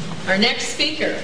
Our next speaker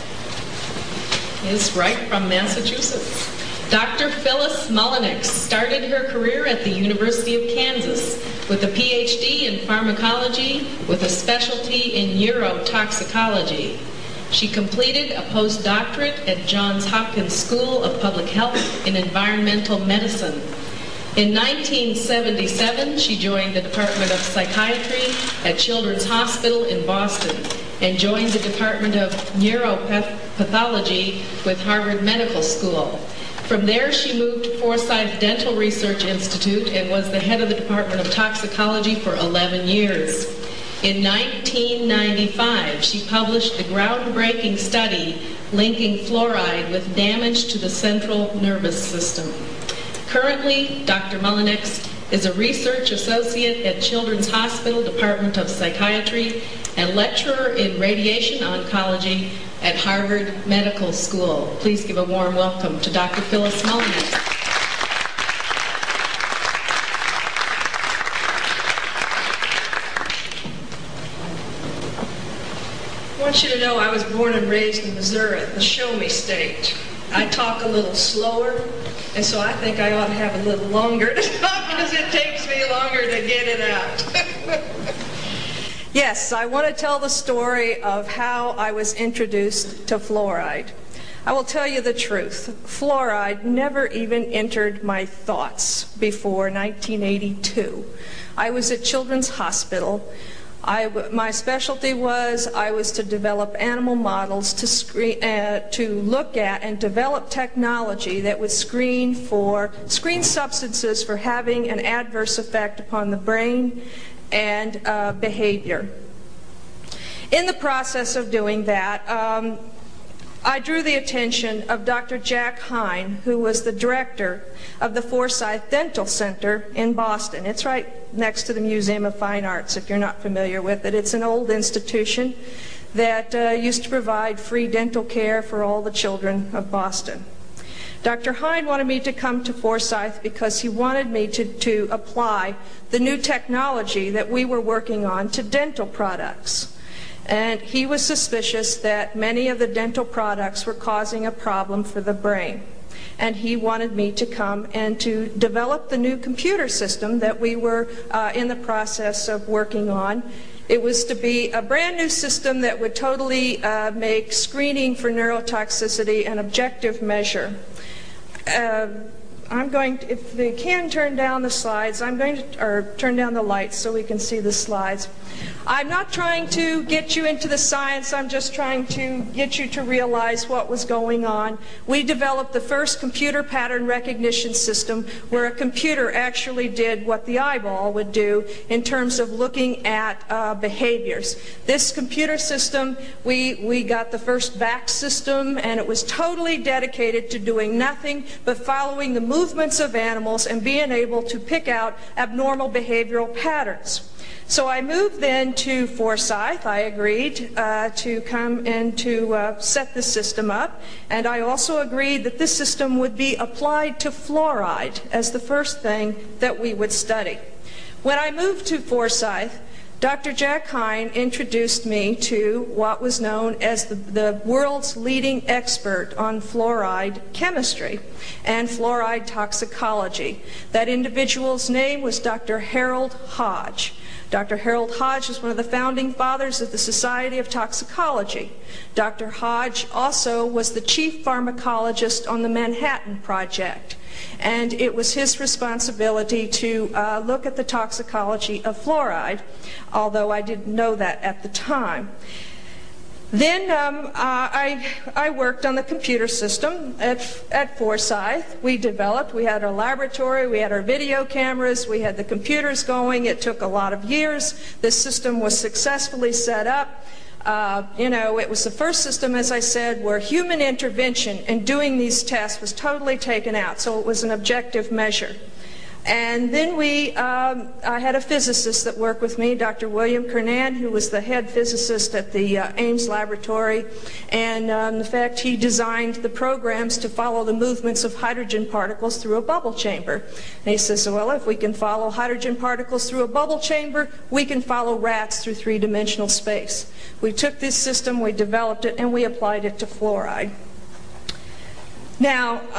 is right from Massachusetts. Dr. Phyllis Mullenix started her career at the University of Kansas with a PhD in pharmacology with a specialty in neurotoxicology. She completed a postdoctorate at Johns Hopkins School of Public Health in environmental medicine. In 1977, she joined the Department of Psychiatry at Children's Hospital in Boston and joined the Department of Neuropathology with Harvard Medical School. From there, she moved to Forsyth Dental Research Institute and was the head of the Department of Toxicology for 11 years. In 1995, she published the groundbreaking study linking fluoride with damage to the central nervous system. Currently, Dr. Mullenix is a research associate at Children's Hospital Department of Psychiatry and lecturer in radiation oncology at Harvard Medical School. Please give a warm welcome to Dr. Phyllis Mullenix. I want you to know I was born and raised in Missouri, the show-me state. I talk a little slower, and so I think I ought to have a little longer to talk because it takes me longer to get it out. Yes, I want to tell the story of how I was introduced to fluoride. I will tell you the truth. Fluoride never even entered my thoughts before 1982. I was at Children's Hospital. My specialty was I was to develop animal models to look at and develop technology that would screen substances for having an adverse effect upon the brain and behavior. In the process of doing that, I drew the attention of Dr. Jack Hine, who was the director of the Forsyth Dental Center in Boston. It's right next to the Museum of Fine Arts, if you're not familiar with it. It's an old institution that used to provide free dental care for all the children of Boston. Dr. Hine wanted me to come to Forsyth because he wanted me to apply the new technology that we were working on to dental products. And he was suspicious that many of the dental products were causing a problem for the brain. And he wanted me to come and to develop the new computer system that we were in the process of working on. It was to be a brand new system that would totally make screening for neurotoxicity an objective measure. I'm going to, if they can turn down the slides, or turn down the lights so we can see the slides. I'm not trying to get you into the science, I'm just trying to get you to realize what was going on. We developed the first computer pattern recognition system where a computer actually did what the eyeball would do in terms of looking at behaviors. This computer system, we got the first VAX system, and it was totally dedicated to doing nothing but following the movements of animals and being able to pick out abnormal behavioral patterns. So I moved then to Forsyth. I agreed to come and to set the system up, and I also agreed that this system would be applied to fluoride as the first thing that we would study. When I moved to Forsyth, Dr. Jack Hine introduced me to what was known as the world's leading expert on fluoride chemistry and fluoride toxicology. That individual's name was Dr. Harold Hodge. Dr. Harold Hodge is one of the founding fathers of the Society of Toxicology. Dr. Hodge also was the chief pharmacologist on the Manhattan Project, and it was his responsibility to look at the toxicology of fluoride, although I didn't know that at the time. Then I worked on the computer system at Forsyth. We had our laboratory, we had our video cameras, we had the computers going. It took a lot of years. This system was successfully set up. It was the first system, as I said, where human intervention in doing these tests was totally taken out, so it was an objective measure. And then I had a physicist that worked with me, Dr. William Kernan, who was the head physicist at the Ames Laboratory. And in fact, he designed the programs to follow the movements of hydrogen particles through a bubble chamber. And he says, well, if we can follow hydrogen particles through a bubble chamber, we can follow rats through three-dimensional space. We took this system, we developed it, and we applied it to fluoride. Now,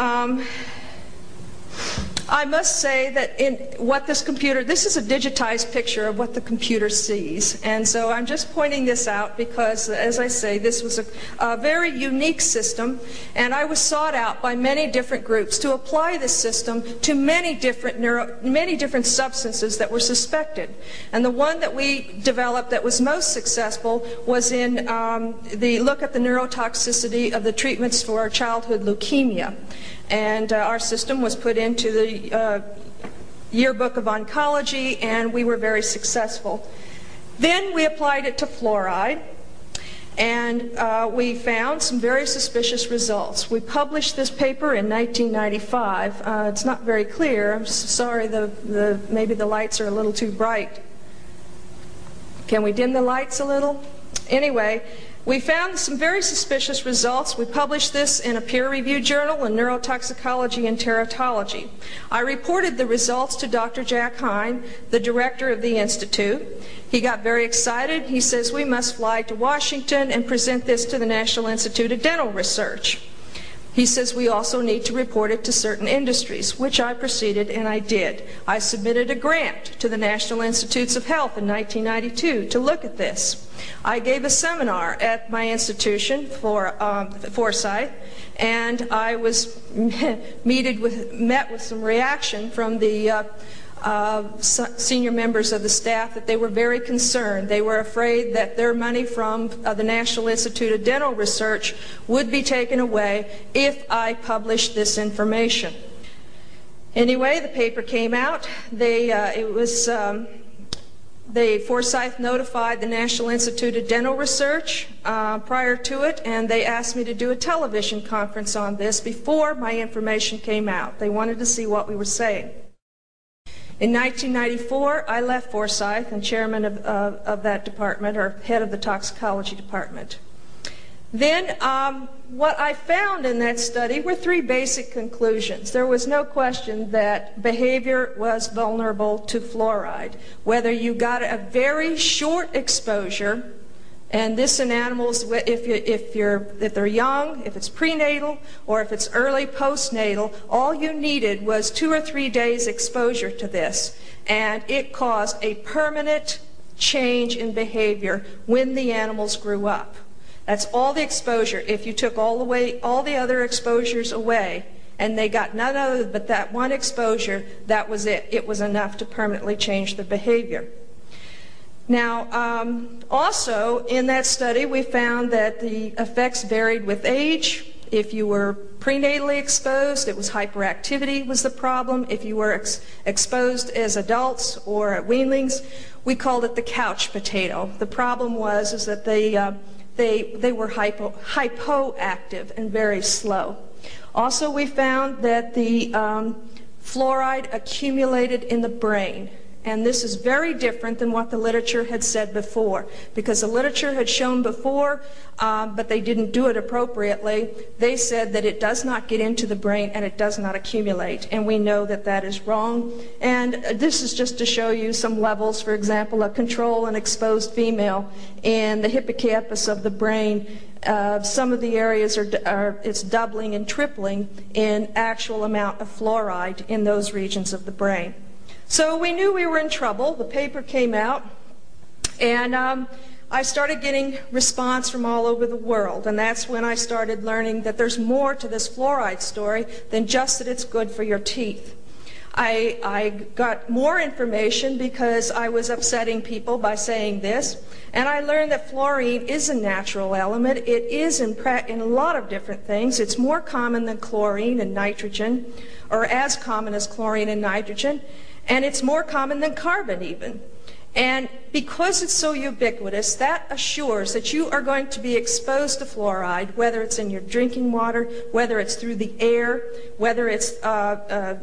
I must say that this is a digitized picture of what the computer sees. And so I'm just pointing this out because, as I say, this was a very unique system, and I was sought out by many different groups to apply this system to many different substances that were suspected. And the one that we developed that was most successful was in the look at the neurotoxicity of the treatments for childhood leukemia. And our system was put into the Yearbook of Oncology, and we were very successful. Then we applied it to fluoride, and we found some very suspicious results. We published this paper in 1995. It's not very clear. I'm sorry, maybe the lights are a little too bright. Can we dim the lights a little? Anyway, we found some very suspicious results. We published this in a peer-reviewed journal in Neurotoxicology and Teratology. I reported the results to Dr. Jack Hine, the director of the Institute. He got very excited. He says, we must fly to Washington and present this to the National Institute of Dental Research. He says we also need to report it to certain industries, which I proceeded and I did. I submitted a grant to the National Institutes of Health in 1992 to look at this. I gave a seminar at my institution for Forsyth, and I was met with some reaction from the senior members of the staff that they were very concerned. They were afraid that their money from the National Institute of Dental Research would be taken away if I published this information. Anyway, the paper came out. Forsyth notified the National Institute of Dental Research prior to it, and they asked me to do a television conference on this before my information came out. They wanted to see what we were saying. In 1994, I left Forsyth and chairman of that department, or head of the toxicology department. Then what I found in that study were three basic conclusions. There was no question that behavior was vulnerable to fluoride. Whether you got a very short exposure, and this in animals, if they're young, if it's prenatal, or if it's early postnatal, all you needed was 2 or 3 days exposure to this, and it caused a permanent change in behavior when the animals grew up. That's all the exposure. If you took all the other exposures away, and they got none other but that one exposure, that was it. It was enough to permanently change the behavior. Now, also in that study, we found that the effects varied with age. If you were prenatally exposed, it was hyperactivity was the problem. If you were exposed as adults or at weanlings, we called it the couch potato. The problem was that they were hypoactive and very slow. Also, we found that the fluoride accumulated in the brain. And this is very different than what the literature had said before, because the literature had shown before, but they didn't do it appropriately. They said that it does not get into the brain and it does not accumulate, and we know that that is wrong. And this is just to show you some levels. For example, a control and exposed female in the hippocampus of the brain, some of the areas it's doubling and tripling in actual amount of fluoride in those regions of the brain. So we knew we were in trouble. The paper came out, and I started getting response from all over the world, and that's when I started learning that there's more to this fluoride story than just that it's good for your teeth. I got more information because I was upsetting people by saying this, and I learned that fluorine is a natural element. It is in a lot of different things. It's more common than chlorine and nitrogen, or as common as chlorine and nitrogen. And it's more common than carbon even. And because it's so ubiquitous, that assures that you are going to be exposed to fluoride, whether it's in your drinking water, whether it's through the air, whether it's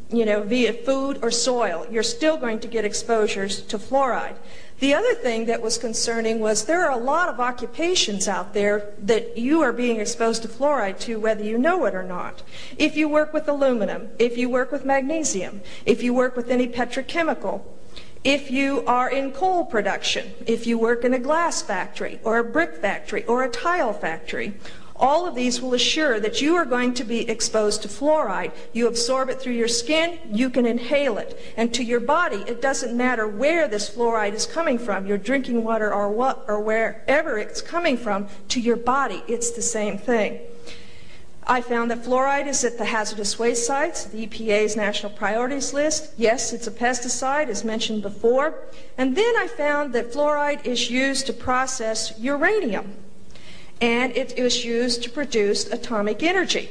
via food or soil, you're still going to get exposures to fluoride. The other thing that was concerning was there are a lot of occupations out there that you are being exposed to fluoride to, whether you know it or not. If you work with aluminum, if you work with magnesium, if you work with any petrochemical, if you are in coal production, if you work in a glass factory or a brick factory or a tile factory, all of these will assure that you are going to be exposed to fluoride. You absorb it through your skin, you can inhale it. And to your body, it doesn't matter where this fluoride is coming from, your drinking water or wherever it's coming from, to your body, it's the same thing. I found that fluoride is at the hazardous waste sites, the EPA's national priorities list. Yes, it's a pesticide, as mentioned before. And then I found that fluoride is used to process uranium, and it is used to produce atomic energy.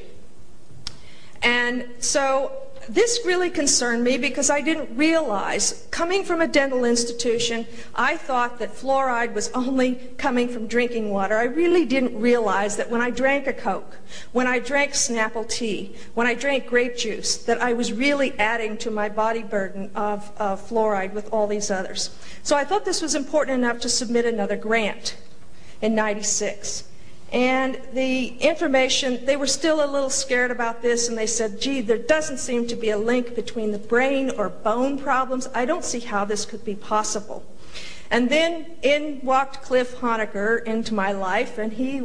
And so this really concerned me because I didn't realize, coming from a dental institution, I thought that fluoride was only coming from drinking water. I really didn't realize that when I drank a Coke, when I drank Snapple tea, when I drank grape juice, that I was really adding to my body burden of fluoride with all these others. So I thought this was important enough to submit another grant in '96. And the information, they were still a little scared about this, and they said, gee, there doesn't seem to be a link between the brain or bone problems. I don't see how this could be possible. And then in walked Cliff Honecker into my life, and he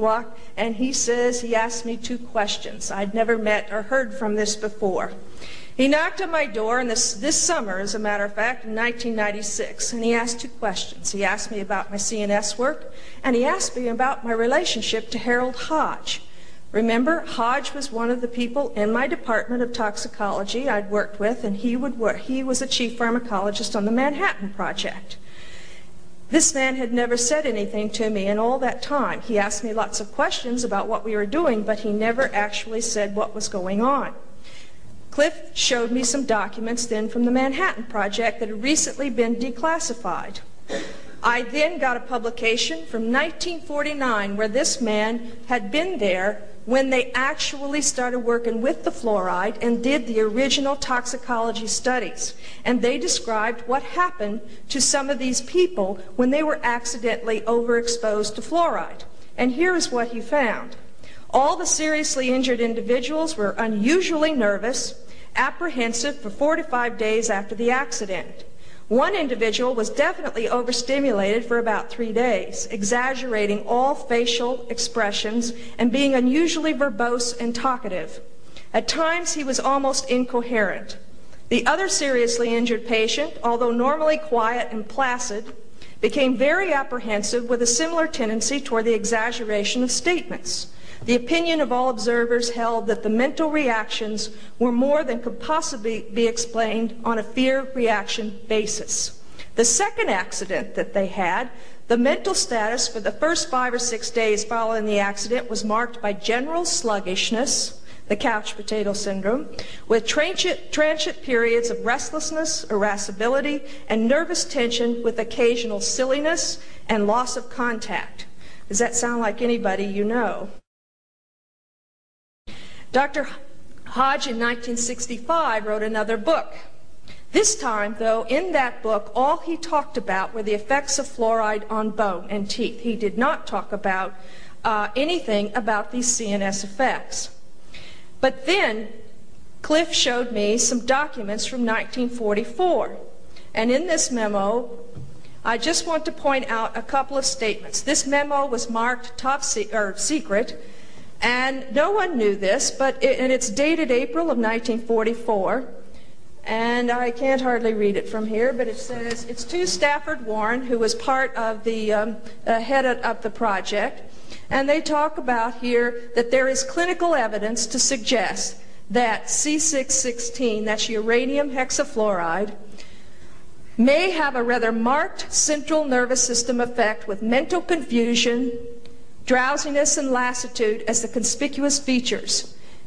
asked me two questions. I'd never met or heard from this before. He knocked on my door, and this summer, as a matter of fact, in 1996, and he asked two questions. He asked me about my CNS work, and he asked me about my relationship to Harold Hodge. Remember, Hodge was one of the people in my department of toxicology I'd worked with, and he was a chief pharmacologist on the Manhattan Project. This man had never said anything to me in all that time. He asked me lots of questions about what we were doing, but he never actually said what was going on. Cliff showed me some documents then from the Manhattan Project that had recently been declassified. I then got a publication from 1949 where this man had been there when they actually started working with the fluoride and did the original toxicology studies. And they described what happened to some of these people when they were accidentally overexposed to fluoride. And here's what he found. All the seriously injured individuals were unusually nervous, apprehensive for 4 to 5 days after the accident. One individual was definitely overstimulated for about 3 days, exaggerating all facial expressions and being unusually verbose and talkative. At times, he was almost incoherent. The other seriously injured patient, although normally quiet and placid, became very apprehensive with a similar tendency toward the exaggeration of statements. The opinion of all observers held that the mental reactions were more than could possibly be explained on a fear-reaction basis. The second accident that they had, the mental status for the first 5 or 6 days following the accident was marked by general sluggishness, the couch potato syndrome, with transient periods of restlessness, irascibility, and nervous tension with occasional silliness and loss of contact. Does that sound like anybody you know? Dr. Hodge in 1965 wrote another book. This time, though, in that book, all he talked about were the effects of fluoride on bone and teeth. He did not talk about anything about these CNS effects. But then, Cliff showed me some documents from 1944. And in this memo, I just want to point out a couple of statements. This memo was marked secret, and no one knew this, and it's dated April of 1944, and I can't hardly read it from here, but it says, it's to Stafford Warren, who was part of the head of the project, and they talk about here that there is clinical evidence to suggest that C616, that's uranium hexafluoride, may have a rather marked central nervous system effect with mental confusion, drowsiness, and lassitude as the conspicuous features.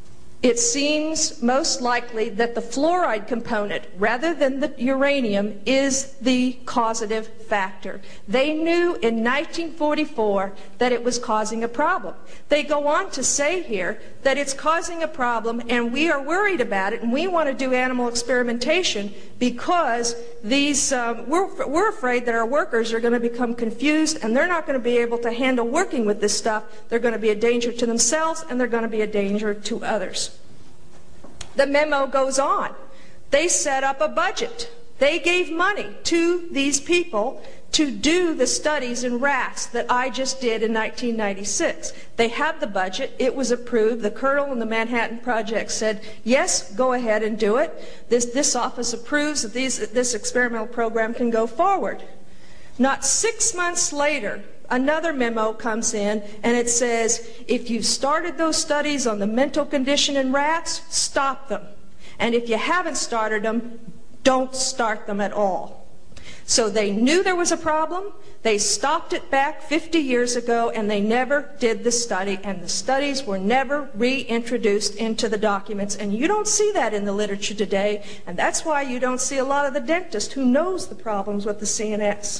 it seems most likely that the fluoride component, rather than the uranium, is the causative factor. They knew in 1944 that it was causing a problem. They go on to say here that it's causing a problem and we are worried about it and we want to do animal experimentation because we're afraid that our workers are going to become confused and they're not going to be able to handle working with this stuff. They're going to be a danger to themselves and they're going to be a danger to others. The memo goes on. They set up a budget. They gave money to these people to do the studies in rats that I just did in 1996. They had the budget. It was approved. The Colonel and the Manhattan Project said, yes, go ahead and do it. This office approves that this experimental program can go forward. Not 6 months later, another memo comes in and it says, if you've started those studies on the mental condition in rats, stop them. And if you haven't started them, don't start them at all. So they knew there was a problem, they stopped it back 50 years ago, and they never did the study, and the studies were never reintroduced into the documents. And you don't see that in the literature today, and that's why you don't see a lot of the dentist who knows the problems with the CNS.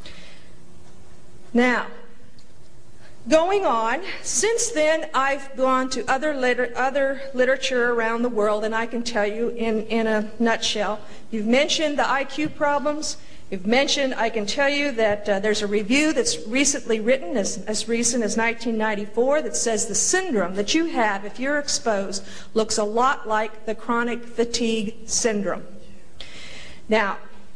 Now, going on, since then I've gone to other literature around the world, and I can tell you in a nutshell. You've mentioned the IQ problems. You've mentioned, I can tell you that there's a review that's recently written, as recent as 1994, that says the syndrome that you have if you're exposed looks a lot like the chronic fatigue syndrome. Now,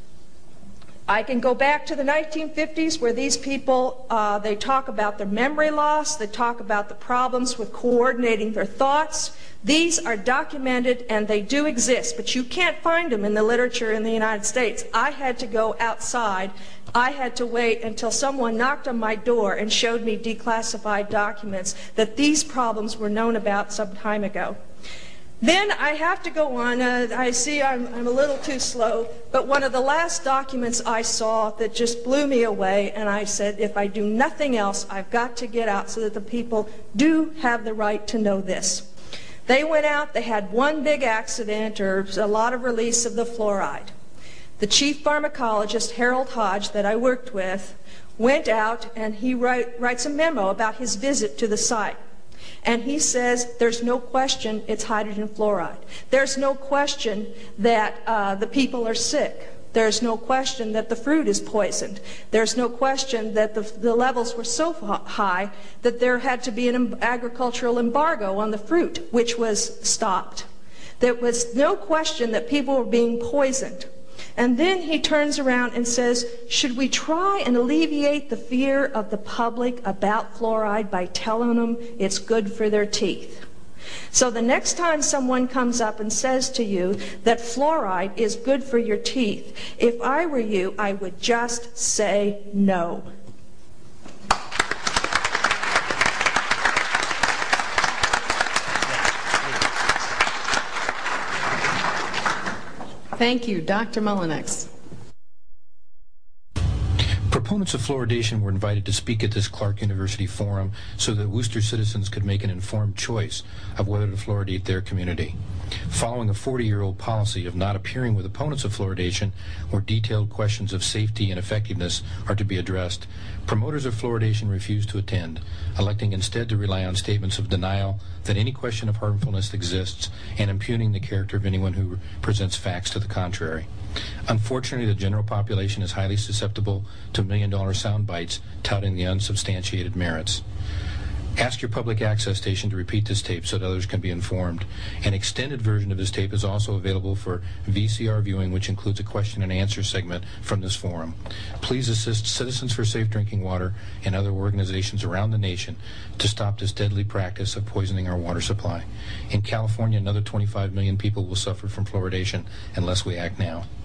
I can go back to the 1950s where these people, they talk about their memory loss, they talk about the problems with coordinating their thoughts. These are documented and they do exist, but you can't find them in the literature in the United States. I had to go outside. I had to wait until someone knocked on my door and showed me declassified documents that these problems were known about some time ago. Then I have to go on. I see I'm a little too slow, but one of the last documents I saw that just blew me away, and I said, if I do nothing else, I've got to get out so that the people do have the right to know this. They went out, they had one big accident or a lot of release of the fluoride. The chief pharmacologist, Harold Hodge, that I worked with, went out and he writes a memo about his visit to the site. And he says there's no question it's hydrogen fluoride. There's no question that the people are sick. There's no question that the fruit is poisoned. There's no question that the levels were so high that there had to be an agricultural embargo on the fruit, which was stopped. There was no question that people were being poisoned. And then he turns around and says, should we try and alleviate the fear of the public about fluoride by telling them it's good for their teeth? So the next time someone comes up and says to you that fluoride is good for your teeth, if I were you, I would just say no. Thank you. Dr. Mullinex. Proponents of fluoridation were invited to speak at this Clark University forum so that Worcester citizens could make an informed choice of whether to fluoridate their community. Following a 40-year-old policy of not appearing with opponents of fluoridation where detailed questions of safety and effectiveness are to be addressed, promoters of fluoridation refused to attend, electing instead to rely on statements of denial that any question of harmfulness exists and impugning the character of anyone who presents facts to the contrary. Unfortunately, the general population is highly susceptible to million-dollar sound bites touting the unsubstantiated merits. Ask your public access station to repeat this tape so that others can be informed. An extended version of this tape is also available for VCR viewing, which includes a question and answer segment from this forum. Please assist Citizens for Safe Drinking Water and other organizations around the nation to stop this deadly practice of poisoning our water supply. In California, another 25 million people will suffer from fluoridation unless we act now.